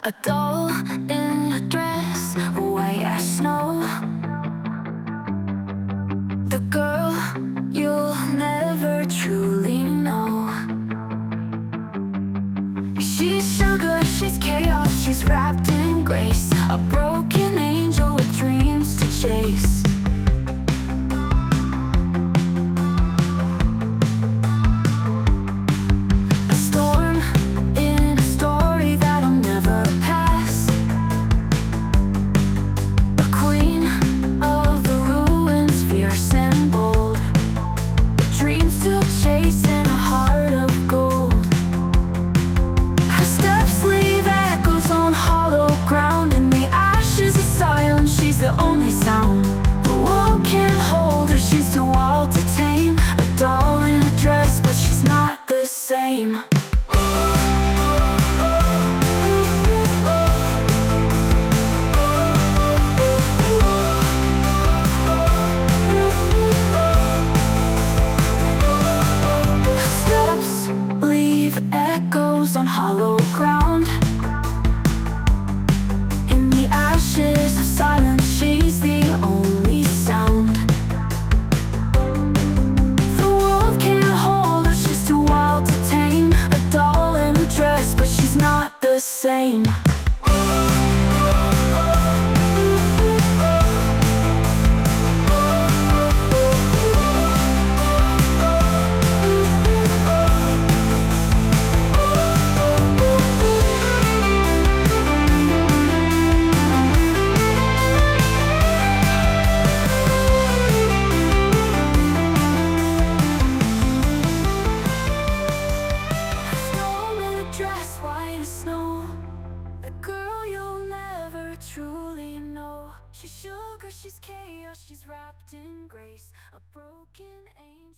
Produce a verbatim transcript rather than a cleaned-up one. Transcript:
A doll in a dress, white as snow. The girl you'll never truly know. She's sugar, she's chaos, she's wrapped in grace. A broken angel with dreams to chase. A storm in a story that'll never pass. A queen of the ruins, fierce and bold. Dreams to chase and a heart of gold. Her steps leave echoes on hollow ground. In the ashes of silence, she's the only sound. The world can't hold her, she's too wild to tame. A doll in a dress, but she's not the same. Steps leave echoes on hollow ground. In the ashes of silence, she's the only sound. The world can't hold her, she's too wild to tame. A doll in a dress, but she's not the same. Snow in a dress, white as snow. The girl you'll never truly know. She's sugar, she's chaos, she's wrapped in grace. A broken angel.